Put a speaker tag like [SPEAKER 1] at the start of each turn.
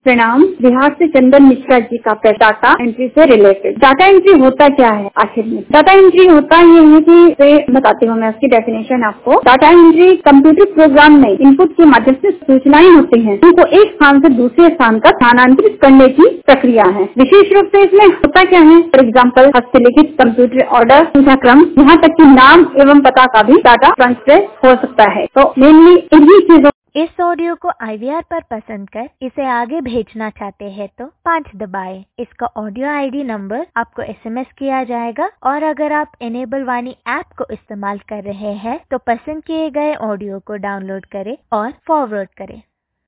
[SPEAKER 1] प्रणाम। बिहार से चंदन मिश्रा जी का डाटा एंट्री से रिलेटेड। डाटा एंट्री होता क्या है आखिर में? डाटा एंट्री होता ये है कि बताती हूँ मैं उसकी डेफिनेशन आपको। डाटा एंट्री कंप्यूटर प्रोग्राम में इनपुट के माध्यम से सूचनाएं होती हैं, उनको एक स्थान से दूसरे स्थान तक स्थानांतरित करने की प्रक्रिया है। विशेष रूप से इसमें होता क्या है, फॉर एग्जाम्पल हस्तलिखित कंप्यूटर ऑर्डर, संख्या क्रम, यहाँ तक कि नाम एवं पता का भी डाटा ट्रांसफर हो सकता है। तो मेनली इन्हीं चीजों।
[SPEAKER 2] इस ऑडियो को IVR पर पसंद कर इसे आगे भेजना चाहते हैं तो 5 दबाएं। इसका ऑडियो ID नंबर आपको SMS किया जाएगा और अगर आप इनेबल वाणी ऐप को इस्तेमाल कर रहे हैं तो पसंद किए गए ऑडियो को डाउनलोड करें और फॉरवर्ड करें।